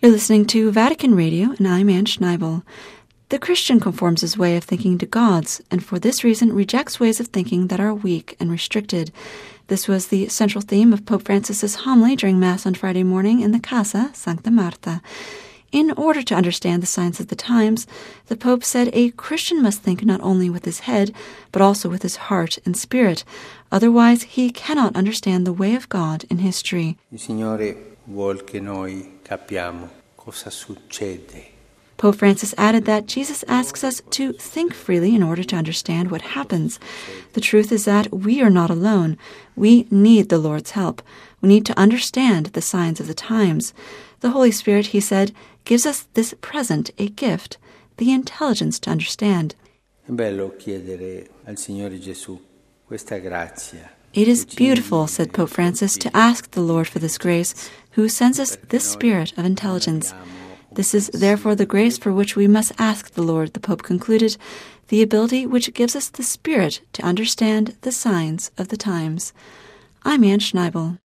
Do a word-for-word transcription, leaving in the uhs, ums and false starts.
You're listening to Vatican Radio, and I'm Anne Schneibel. The Christian conforms his way of thinking to God's, and for this reason rejects ways of thinking that are weak and restricted. This was the central theme of Pope Francis's homily during Mass on Friday morning in the Casa Sancta Marta. In order to understand the signs of the times, the Pope said a Christian must think not only with his head, but also with his heart and spirit. Otherwise, he cannot understand the way of God in history. Il Signore vuol che noi capiamo cosa succede. Pope Francis added that Jesus asks us to think freely in order to understand what happens. The truth is that we are not alone. We need the Lord's help. We need to understand the signs of the times. The Holy Spirit, he said, gives us this present, a gift, the intelligence to understand. È bello chiedere al Signore Gesù questa grazia. It is beautiful, said Pope Francis, to ask the Lord for this grace, who sends us this spirit of intelligence. This is therefore the grace for which we must ask the Lord, the Pope concluded, the ability which gives us the spirit to understand the signs of the times. I'm Anne Schneibel.